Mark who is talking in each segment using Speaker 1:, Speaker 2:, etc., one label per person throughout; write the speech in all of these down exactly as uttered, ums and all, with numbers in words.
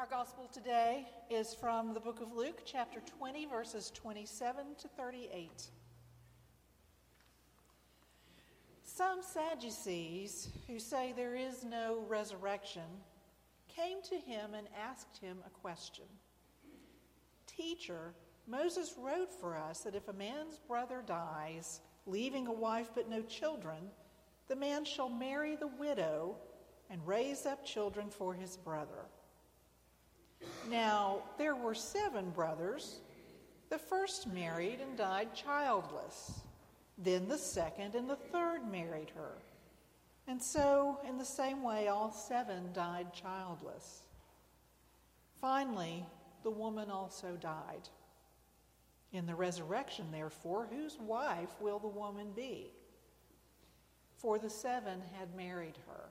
Speaker 1: Our gospel today is from the book of Luke, chapter twenty, verses twenty-seven to thirty-eight. Some Sadducees, who say there is no resurrection, came to him and asked him a question. "Teacher, Moses wrote for us that if a man's brother dies, leaving a wife but no children, the man shall marry the widow and raise up children for his brother. Now, there were seven brothers. The first married and died childless. Then the second and the third married her. And so, in the same way, all seven died childless. Finally, the woman also died. In the resurrection, therefore, whose wife will the woman be? For the seven had married her."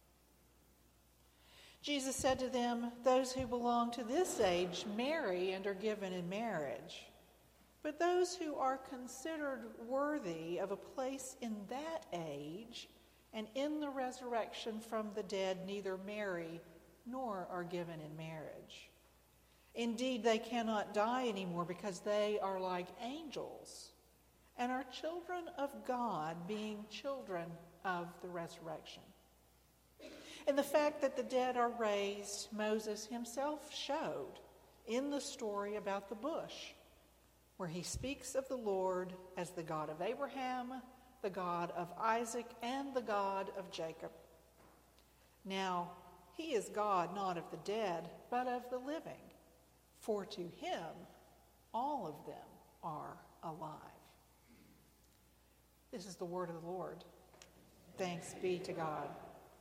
Speaker 1: Jesus said to them, "Those who belong to this age marry and are given in marriage. But those who are considered worthy of a place in that age and in the resurrection from the dead neither marry nor are given in marriage. Indeed, they cannot die anymore because they are like angels and are children of God, being children of the resurrection. And the fact that the dead are raised, Moses himself showed in the story about the bush, where he speaks of the Lord as the God of Abraham, the God of Isaac, and the God of Jacob. Now, he is God not of the dead, but of the living, for to him all of them are alive." This is the word of the Lord. Thanks be to God.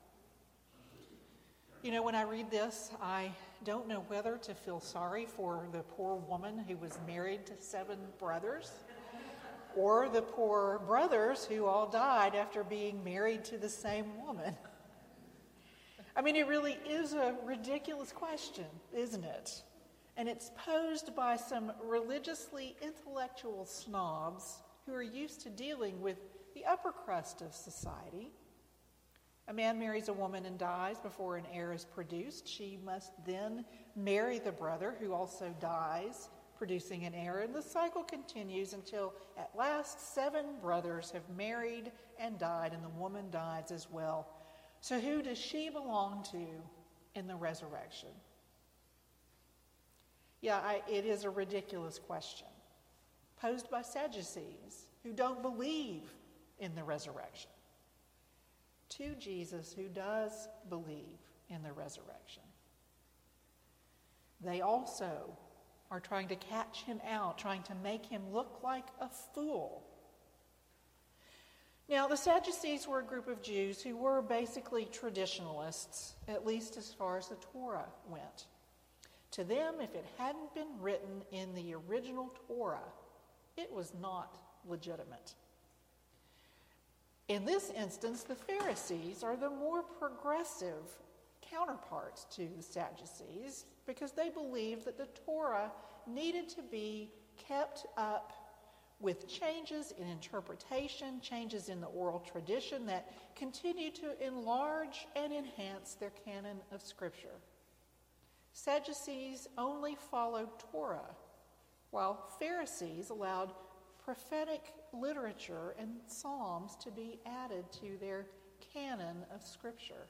Speaker 1: You know, when I read this, I don't know whether to feel sorry for the poor woman who was married to seven brothers, or the poor brothers who all died after being married to the same woman. I mean, it really is a ridiculous question, isn't it? And it's posed by some religiously intellectual snobs who are used to dealing with the upper crust of society. A man marries a woman and dies before an heir is produced. She must then marry the brother who also dies, producing an heir. And the cycle continues until at last seven brothers have married and died, and the woman dies as well. So who does she belong to in the resurrection? Yeah, I, it is a ridiculous question posed by Sadducees who don't believe in the resurrection, to Jesus, who does believe in the resurrection. They also are trying to catch him out, trying to make him look like a fool. Now, the Sadducees were a group of Jews who were basically traditionalists, at least as far as the Torah went. To them, if it hadn't been written in the original Torah, it was not legitimate. In this instance, the Pharisees are the more progressive counterparts to the Sadducees because they believed that the Torah needed to be kept up with changes in interpretation, changes in the oral tradition that continue to enlarge and enhance their canon of Scripture. Sadducees only followed Torah, while Pharisees allowed prophetic literature and psalms to be added to their canon of Scripture.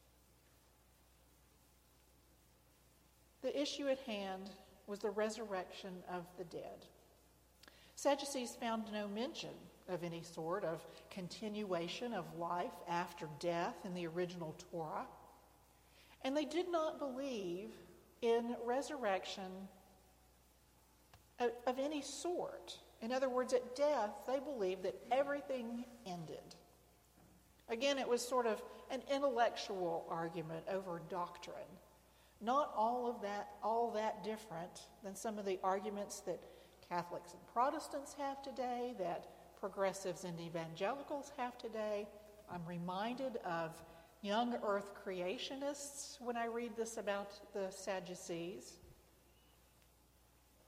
Speaker 1: The issue at hand was the resurrection of the dead. Sadducees found no mention of any sort of continuation of life after death in the original Torah, and they did not believe in resurrection of, of any sort. In other words, at death, they believed that everything ended. Again, it was sort of an intellectual argument over doctrine. Not all of that, all that different than some of the arguments that Catholics and Protestants have today, that progressives and evangelicals have today. I'm reminded of young earth creationists when I read this about the Sadducees.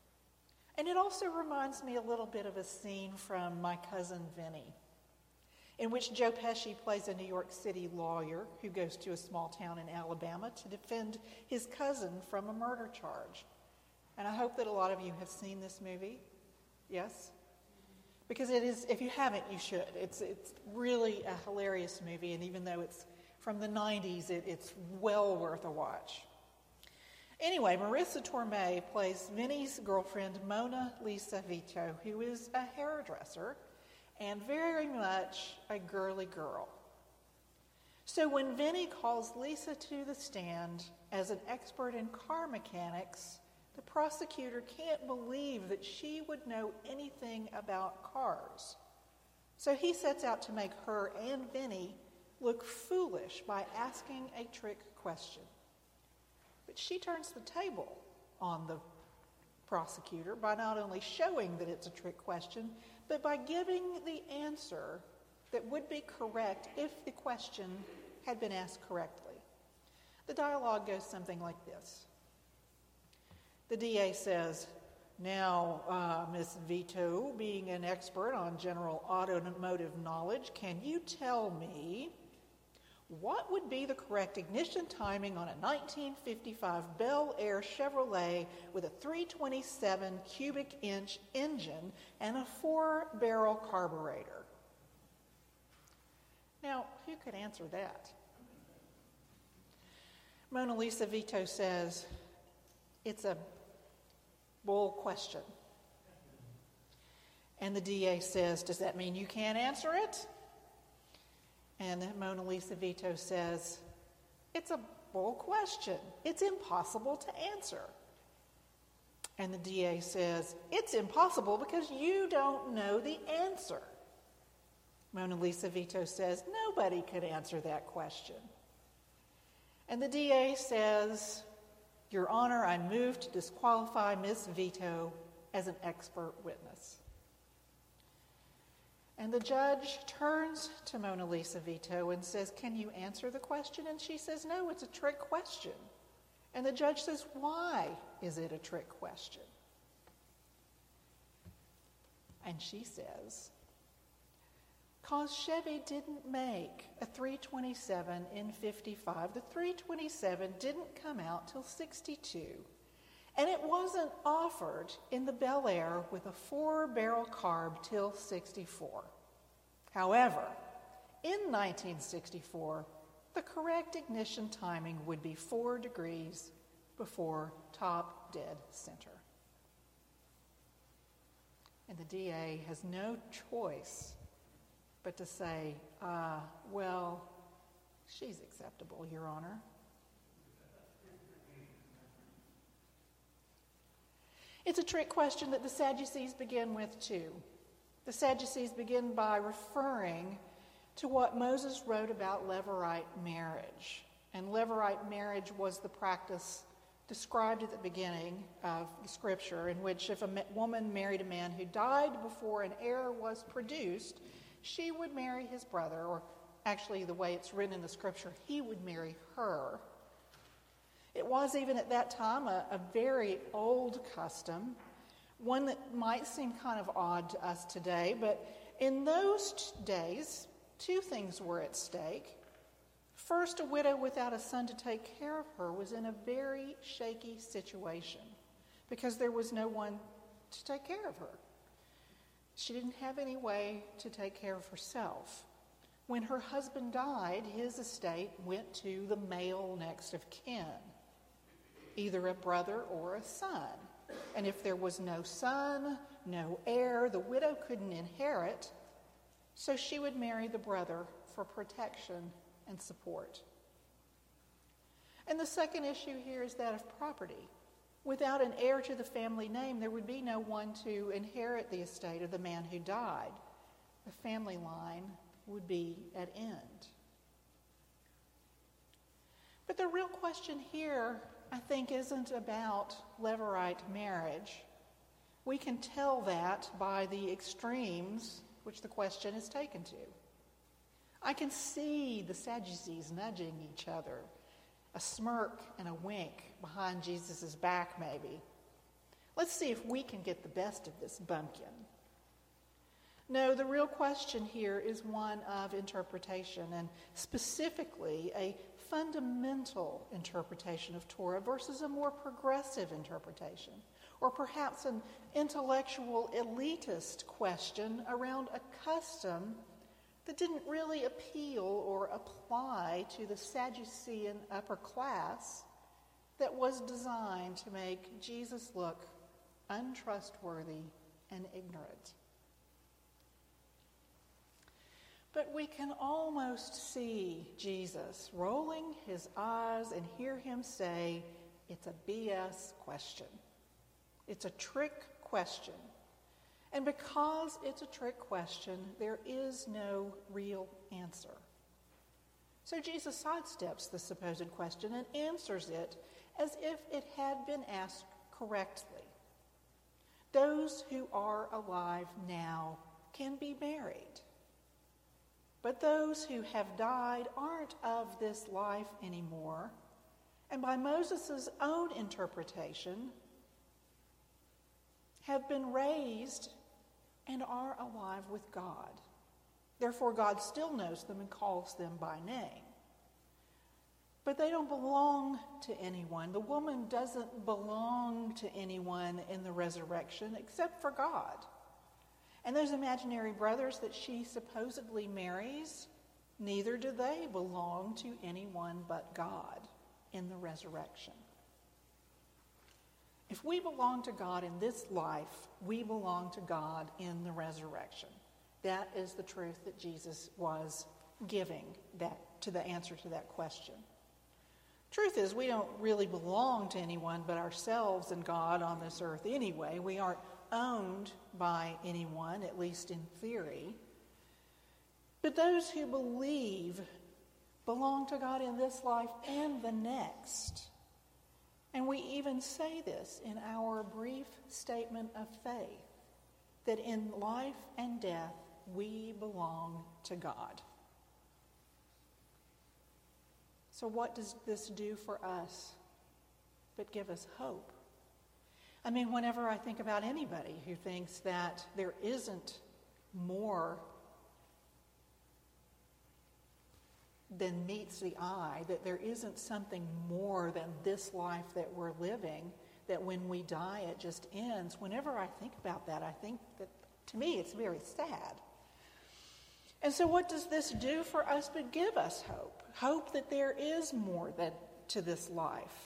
Speaker 1: And it also reminds me a little bit of a scene from My Cousin Vinny. in which Joe Pesci plays a New York City lawyer who goes to a small town in Alabama to defend his cousin from a murder charge. And I hope that a lot of you have seen this movie. Yes? Because it is, if you haven't, you should. It's it's really a hilarious movie, and even though it's from the nineties, it, it's well worth a watch. Anyway, Marissa Tomei plays Vinny's girlfriend, Mona Lisa Vito, who is a hairdresser and very much a girly girl. So when Vinny calls Lisa to the stand as an expert in car mechanics, the prosecutor can't believe that she would know anything about cars. So he sets out to make her and Vinny look foolish by asking a trick question. But she turns the table on the prosecutor by not only showing that it's a trick question, but by giving the answer that would be correct if the question had been asked correctly. The dialogue goes something like this. The D A says, "Now, uh, Miss Vito, being an expert on general automotive knowledge, can you tell me what would be the correct ignition timing on a nineteen fifty-five Bel Air Chevrolet with a three twenty-seven cubic inch engine and a four-barrel carburetor?" Now, who could answer that? Mona Lisa Vito says, "It's a bull question." And the D A says, "Does that mean you can't answer it?" And Mona Lisa Vito says, "It's a bull question. It's impossible to answer." And the D A says, "It's impossible because you don't know the answer." Mona Lisa Vito says, "Nobody could answer that question." And the D A says, "Your Honor, I move to disqualify Miss Vito as an expert witness." And the judge turns to Mona Lisa Vito and says, "Can you answer the question?" And she says, "No, it's a trick question." And the judge says, "Why is it a trick question?" And she says, "'Cause Chevy didn't make a three twenty-seven in fifty-five. The three twenty-seven didn't come out till sixty-two. And it wasn't offered in the Bel Air with a four-barrel carb till sixty-four. However, in nineteen sixty-four, the correct ignition timing would be four degrees before top dead center." And the D A has no choice but to say, uh, well, she's acceptable, Your Honor. It's a trick question that the Sadducees begin with, too. The Sadducees begin by referring to what Moses wrote about Levirate marriage. And Levirate marriage was the practice described at the beginning of the Scripture, in which if a woman married a man who died before an heir was produced, she would marry his brother, or actually the way it's written in the Scripture, he would marry her. It was even at that time a, a very old custom, one that might seem kind of odd to us today, but in those t- days, two things were at stake. First, a widow without a son to take care of her was in a very shaky situation because there was no one to take care of her. She didn't have any way to take care of herself. When her husband died, his estate went to the male next of kin, either a brother or a son. And if there was no son, no heir, the widow couldn't inherit, so she would marry the brother for protection and support. And the second issue here is that of property. Without an heir to the family name, there would be no one to inherit the estate of the man who died. The family line would be at end. But the real question here, I think, isn't about Levirate marriage. We can tell that by the extremes which the question is taken to. I can see the Sadducees nudging each other, a smirk and a wink behind Jesus' back maybe. Let's see if we can get the best of this bumpkin. No, the real question here is one of interpretation, and specifically a fundamental interpretation of Torah versus a more progressive interpretation, or perhaps an intellectual elitist question around a custom that didn't really appeal or apply to the Sadducean upper class that was designed to make Jesus look untrustworthy and ignorant. But we can almost see Jesus rolling his eyes and hear him say, it's a B S question. It's a trick question. And because it's a trick question, there is no real answer. So Jesus sidesteps the supposed question and answers it as if it had been asked correctly. Those who are alive now can be married. But those who have died aren't of this life anymore. And by Moses' own interpretation, have been raised and are alive with God. Therefore, God still knows them and calls them by name. But they don't belong to anyone. The woman doesn't belong to anyone in the resurrection except for God. And those imaginary brothers that she supposedly marries, neither do they belong to anyone but God in the resurrection. If we belong to God in this life, we belong to God in the resurrection. That is the truth that Jesus was giving that to the answer to that question. Truth is, we don't really belong to anyone but ourselves and God on this earth anyway. We aren't owned by anyone, at least in theory. But those who believe belong to God in this life and the next. And we even say this in our brief statement of faith, that in life and death, we belong to God. So what does this do for us but give us hope? I mean, whenever I think about anybody who thinks that there isn't more than meets the eye, that there isn't something more than this life that we're living, that when we die it just ends, whenever I think about that, I think that, to me, it's very sad. And so what does this do for us but give us hope? Hope that there is more than to this life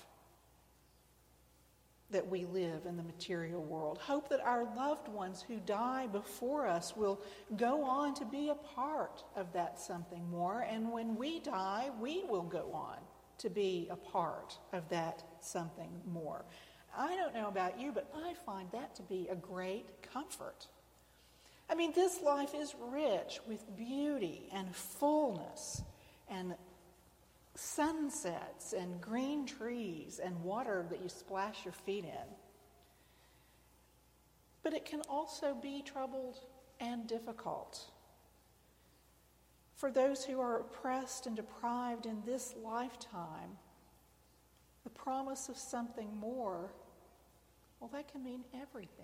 Speaker 1: that we live in the material world. Hope that our loved ones who die before us will go on to be a part of that something more. And when we die, we will go on to be a part of that something more. I don't know about you, but I find that to be a great comfort. I mean, this life is rich with beauty and fullness and sunsets and green trees and water that you splash your feet in. But it can also be troubled and difficult. For those who are oppressed and deprived in this lifetime, the promise of something more, well, that can mean everything.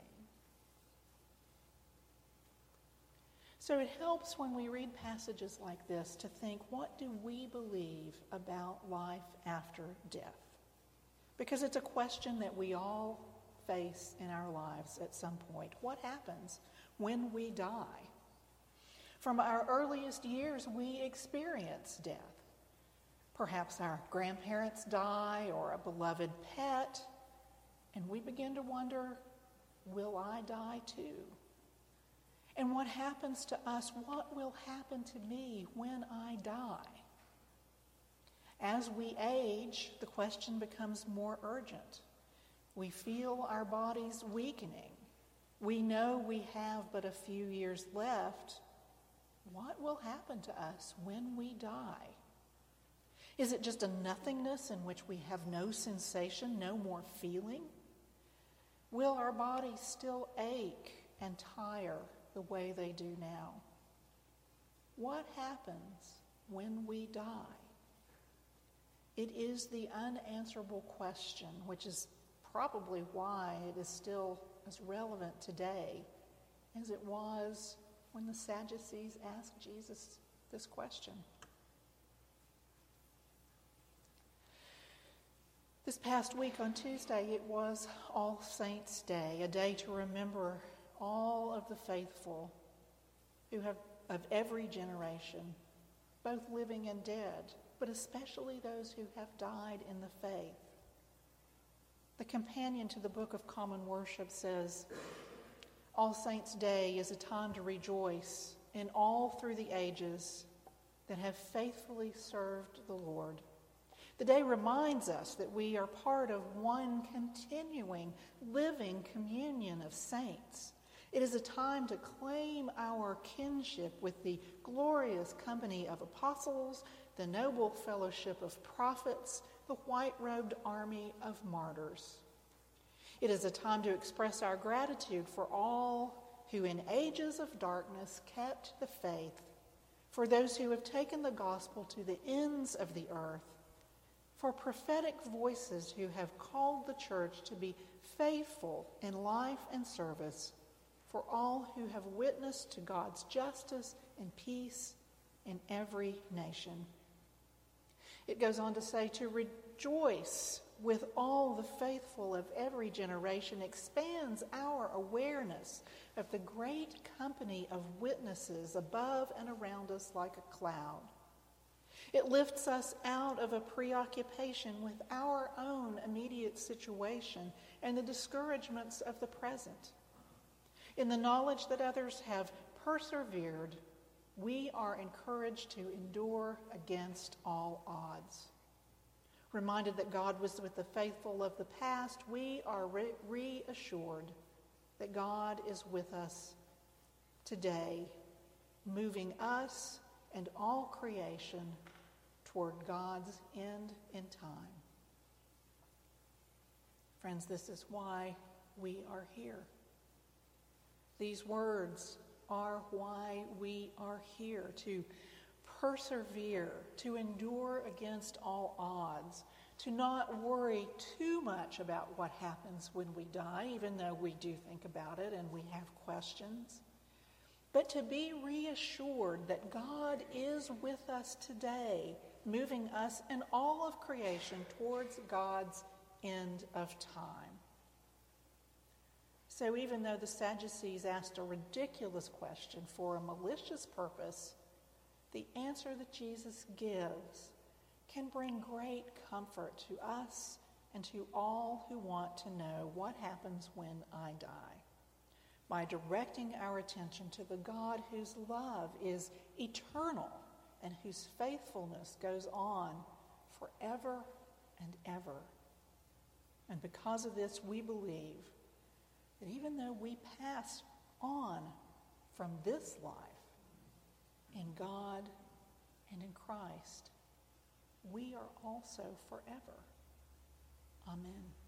Speaker 1: So it helps when we read passages like this to think, what do we believe about life after death? Because it's a question that we all face in our lives at some point. What happens when we die? From our earliest years, we experience death. Perhaps our grandparents die or a beloved pet, and we begin to wonder, will I die too? And what happens to us? What will happen to me when I die? As we age, the question becomes more urgent. We feel our bodies weakening. We know we have but a few years left. What will happen to us when we die? Is it just a nothingness in which we have no sensation, no more feeling? Will our bodies still ache and tire the way they do now? What happens when we die? It is the unanswerable question, which is probably why it is still as relevant today as it was when the Sadducees asked Jesus this question. This past week on Tuesday, it was All Saints' Day, a day to remember all of the faithful who have of every generation, both living and dead, but especially those who have died in the faith. The companion to the Book of Common Worship says, All Saints' Day is a time to rejoice in all through the ages that have faithfully served the Lord. The day reminds us that we are part of one continuing, living communion of saints. It is a time to claim our kinship with the glorious company of apostles, the noble fellowship of prophets, the white-robed army of martyrs. It is a time to express our gratitude for all who in ages of darkness kept the faith, for those who have taken the gospel to the ends of the earth, for prophetic voices who have called the church to be faithful in life and service, for all who have witnessed to God's justice and peace in every nation. It goes on to say, to rejoice with all the faithful of every generation expands our awareness of the great company of witnesses above and around us like a cloud. It lifts us out of a preoccupation with our own immediate situation and the discouragements of the present. In the knowledge that others have persevered, we are encouraged to endure against all odds. Reminded that God was with the faithful of the past, we are re- reassured that God is with us today, moving us and all creation toward God's end in time. Friends, this is why we are here. These words are why we are here, to persevere, to endure against all odds, to not worry too much about what happens when we die, even though we do think about it and we have questions, but to be reassured that God is with us today, moving us and all of creation towards God's end of time. So even though the Sadducees asked a ridiculous question for a malicious purpose, the answer that Jesus gives can bring great comfort to us and to all who want to know what happens when I die, by directing our attention to the God whose love is eternal and whose faithfulness goes on forever and ever. And because of this, we believe that even though we pass on from this life in God and in Christ, we are also forever. Amen.